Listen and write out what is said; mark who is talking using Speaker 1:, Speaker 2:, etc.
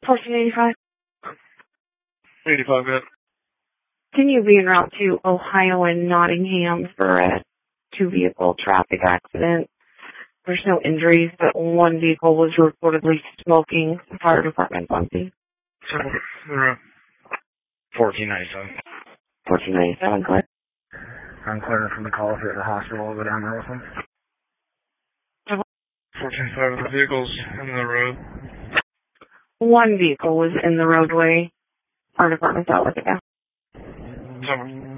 Speaker 1: 1485.
Speaker 2: 85, yeah.
Speaker 1: Can you be en route to Ohio and Nottingham for a 2-vehicle traffic accident? There's no injuries, but one vehicle was reportedly smoking. The fire department's on scene.
Speaker 2: 1497.
Speaker 1: 1497, Claire.
Speaker 2: I'm clearing from the call if you're at the hospital. I'll go down there with them. 14.5, the vehicle's in the road.
Speaker 1: One vehicle was in the roadway. Fire department's out with it now.
Speaker 2: 7.